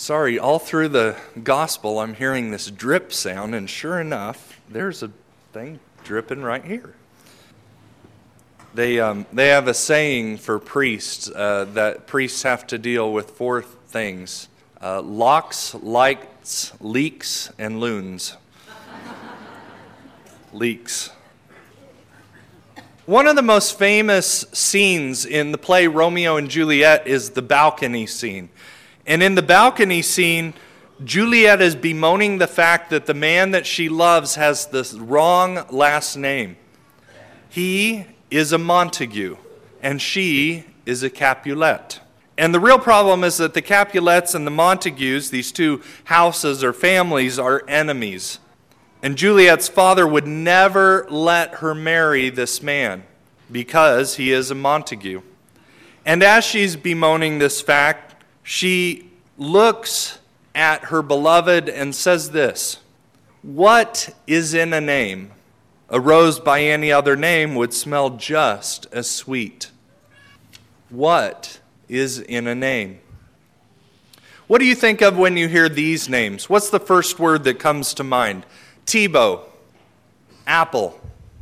Sorry, all through the gospel I'm hearing this drip sound, and sure enough, there's a thing dripping right here. They have a saying for priests that priests have to deal with four things: locks, lights, leaks, and loons. Leaks. One of the most famous scenes in the play Romeo and Juliet is the balcony scene. And in the balcony scene, Juliet is bemoaning the fact that the man that she loves has the wrong last name. He is a Montague, and she is a Capulet. And the real problem is that the Capulets and the Montagues, these two houses or families, are enemies. And Juliet's father would never let her marry this man because he is a Montague. And as she's bemoaning this fact, she looks at her beloved and says this: "What is in a name? A rose by any other name would smell just as sweet." What is in a name? What do you think of when you hear these names? What's the first word that comes to mind? Tebow, Apple,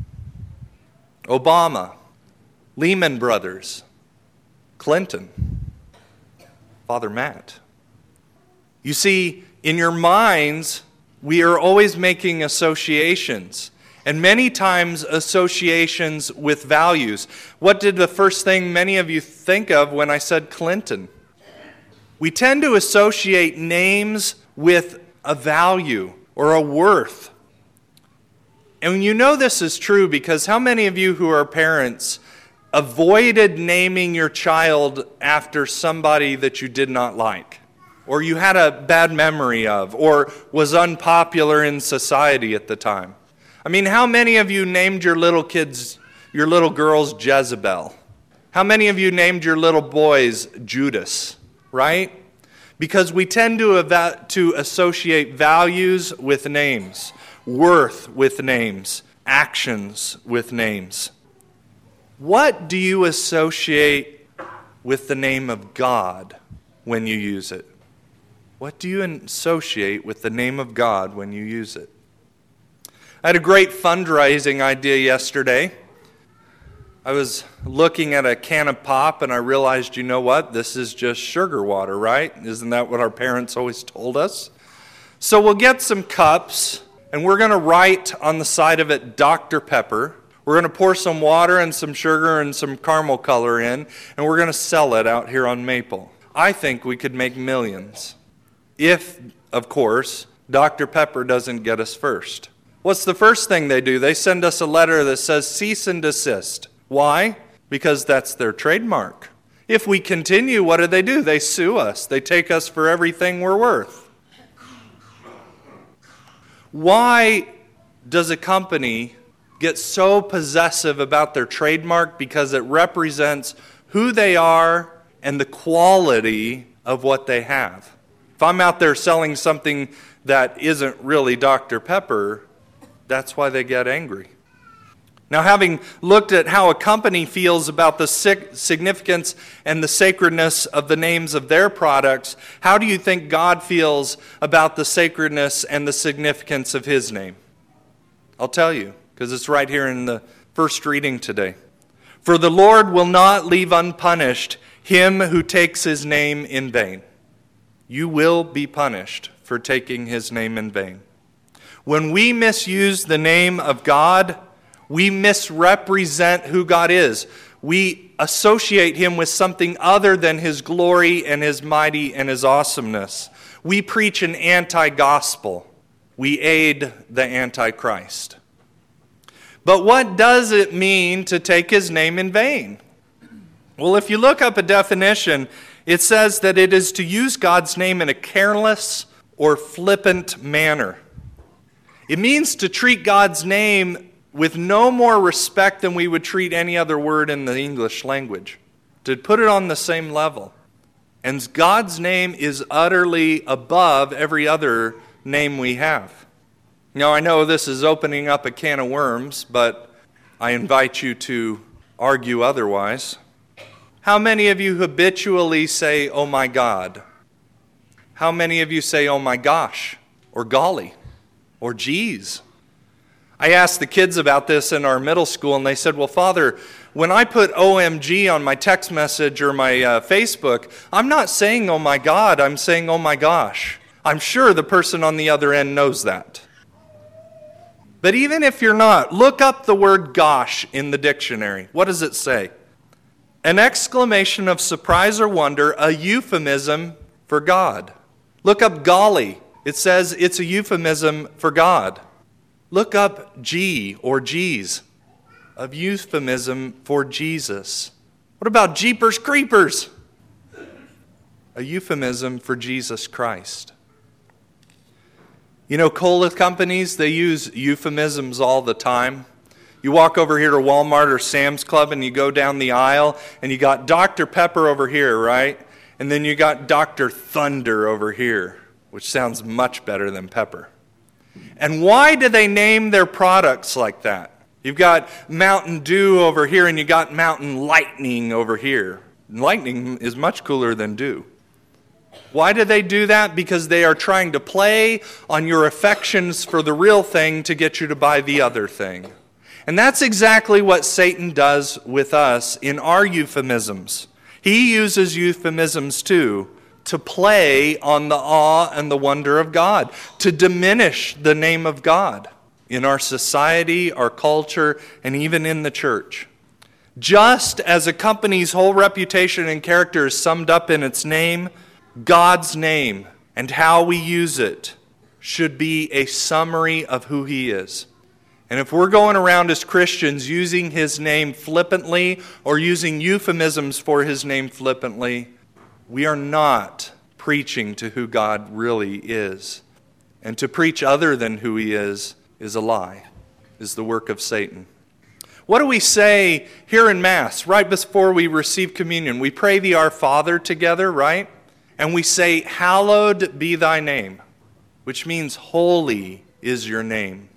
Obama, Lehman Brothers, Clinton, Father Matt. You see, in your minds, we are always making associations, and many times associations with values. What did the first thing many of you think of when I said Clinton? We tend to associate names with a value or a worth. And you know this is true because how many of you who are parents avoided naming your child after somebody that you did not like, or you had a bad memory of, or was unpopular in society at the time? I mean, how many of you named your little girls Jezebel? How many of you named your little boys Judas, right? Because we tend to associate values with names, worth with names, actions with names. What do you associate with the name of God when you use it? What do you associate with the name of God when you use it? I had a great fundraising idea yesterday. I was looking at a can of pop and I realized, you know what? This is just sugar water, right? Isn't that what our parents always told us? So we'll get some cups and we're going to write on the side of it Dr. Pepper. We're going to pour some water and some sugar and some caramel color in, and we're going to sell it out here on Maple. I think we could make millions. If, of course, Dr. Pepper doesn't get us first. What's the first thing they do? They send us a letter that says cease and desist. Why? Because that's their trademark. If we continue, what do? They sue us. They take us for everything we're worth. Why does a company get so possessive about their trademark? Because it represents who they are and the quality of what they have. If I'm out there selling something that isn't really Dr. Pepper, that's why they get angry. Now, having looked at how a company feels about the significance and the sacredness of the names of their products, how do you think God feels about the sacredness and the significance of His name? I'll tell you, because it's right here in the first reading today. For the Lord will not leave unpunished him who takes His name in vain. You will be punished for taking His name in vain. When we misuse the name of God, we misrepresent who God is. We associate Him with something other than His glory and His mighty and His awesomeness. We preach an anti-gospel. We aid the Antichrist. But what does it mean to take His name in vain? Well, if you look up a definition, it says that it is to use God's name in a careless or flippant manner. It means to treat God's name with no more respect than we would treat any other word in the English language. To put it on the same level. And God's name is utterly above every other name we have. Now, I know this is opening up a can of worms, but I invite you to argue otherwise. How many of you habitually say, "Oh my God"? How many of you say, oh my gosh, or golly, or geez? I asked the kids about this in our middle school, and they said, well, Father, when I put OMG on my text message or my Facebook, I'm not saying, oh my God, I'm saying, oh my gosh. I'm sure the person on the other end knows that. But even if you're not, look up the word gosh in the dictionary. What does it say? An exclamation of surprise or wonder, a euphemism for God. Look up golly. It says it's a euphemism for God. Look up gee or geez, a euphemism for Jesus. What about jeepers creepers? A euphemism for Jesus Christ. You know, cola companies, they use euphemisms all the time. You walk over here to Walmart or Sam's Club and you go down the aisle and you got Dr. Pepper over here, right? And then you got Dr. Thunder over here, which sounds much better than pepper. And why do they name their products like that? You've got Mountain Dew over here and you got Mountain Lightning over here. Lightning is much cooler than Dew. Why do they do that? Because they are trying to play on your affections for the real thing to get you to buy the other thing. And that's exactly what Satan does with us in our euphemisms. He uses euphemisms too to play on the awe and the wonder of God, to diminish the name of God in our society, our culture, and even in the church. Just as a company's whole reputation and character is summed up in its name, God's name and how we use it should be a summary of who He is. And if we're going around as Christians using His name flippantly or using euphemisms for His name flippantly, we are not preaching to who God really is. And to preach other than who He is a lie, is the work of Satan. What do we say here in Mass right before we receive communion? We pray the Our Father together, right? And we say, hallowed be thy name, which means holy is your name.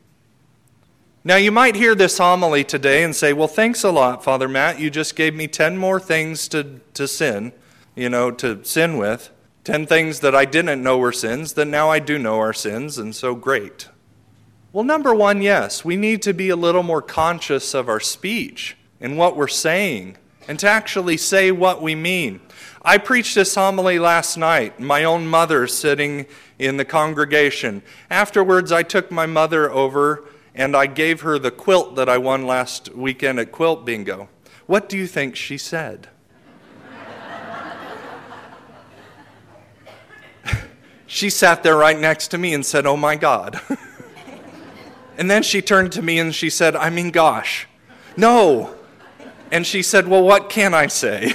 Now you might hear this homily today and say, well, thanks a lot, Father Matt. You just gave me 10 more things to sin, to sin with. 10 things that I didn't know were sins that now I do know are sins, and so great. Well, number one, yes, we need to be a little more conscious of our speech and what we're saying, and to actually say what we mean. I preached this homily last night, my own mother sitting in the congregation. Afterwards, I took my mother over and I gave her the quilt that I won last weekend at Quilt Bingo. What do you think she said? She sat there right next to me and said, oh my God. And then she turned to me and she said, I mean, gosh, no. And she said, well, what can I say?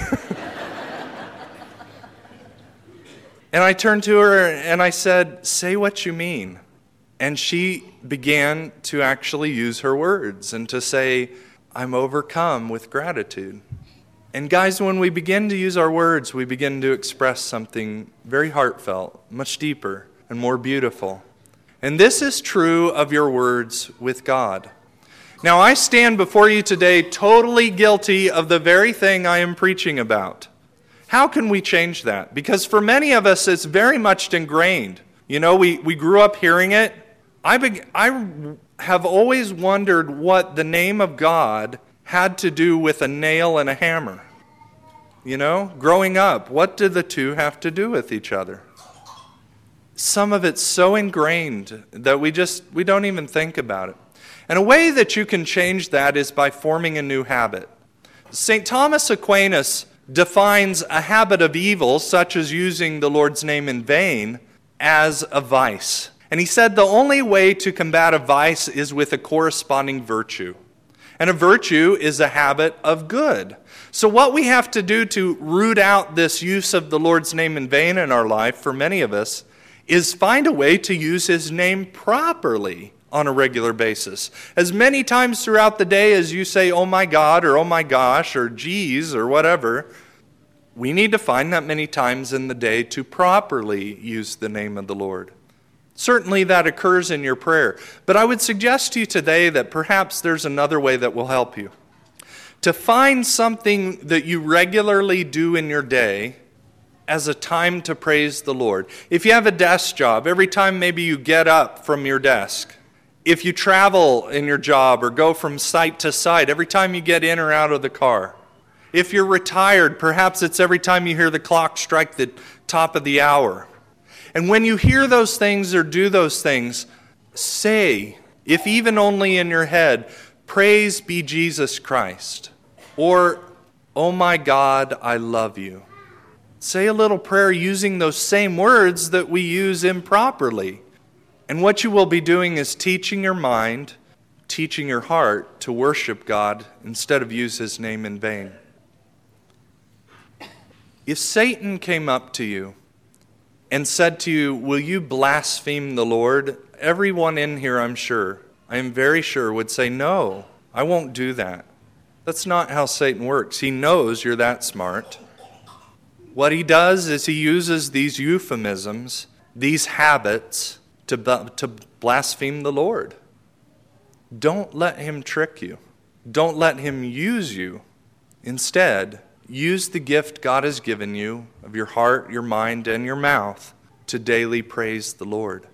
And I turned to her and I said, say what you mean. And she began to actually use her words and to say, I'm overcome with gratitude. And guys, when we begin to use our words, we begin to express something very heartfelt, much deeper and more beautiful. And this is true of your words with God. Now, I stand before you today totally guilty of the very thing I am preaching about. How can we change that? Because for many of us, it's very much ingrained. We grew up hearing it. I have always wondered what the name of God had to do with a nail and a hammer. Growing up, what do the two have to do with each other? Some of it's so ingrained that we don't even think about it. And a way that you can change that is by forming a new habit. St. Thomas Aquinas defines a habit of evil, such as using the Lord's name in vain, as a vice. And he said the only way to combat a vice is with a corresponding virtue. And a virtue is a habit of good. So what we have to do to root out this use of the Lord's name in vain in our life, for many of us, is find a way to use His name properly on a regular basis. As many times throughout the day as you say, oh my God, or oh my gosh, or geez, or whatever, we need to find that many times in the day to properly use the name of the Lord. Certainly that occurs in your prayer. But I would suggest to you today that perhaps there's another way that will help you. To find something that you regularly do in your day as a time to praise the Lord. If you have a desk job, every time maybe you get up from your desk, if you travel in your job or go from site to site, every time you get in or out of the car, if you're retired, perhaps it's every time you hear the clock strike the top of the hour. And when you hear those things or do those things, say, if even only in your head, "Praise be Jesus Christ," or "Oh my God, I love you." Say a little prayer using those same words that we use improperly. And what you will be doing is teaching your mind, teaching your heart to worship God instead of use His name in vain. If Satan came up to you and said to you, "Will you blaspheme the Lord?" Everyone in here, I am very sure, would say, "No, I won't do that." That's not how Satan works. He knows you're that smart. What he does is he uses these euphemisms, these habits, to blaspheme the Lord. Don't let him trick you. Don't let him use you. Instead, use the gift God has given you of your heart, your mind, and your mouth to daily praise the Lord.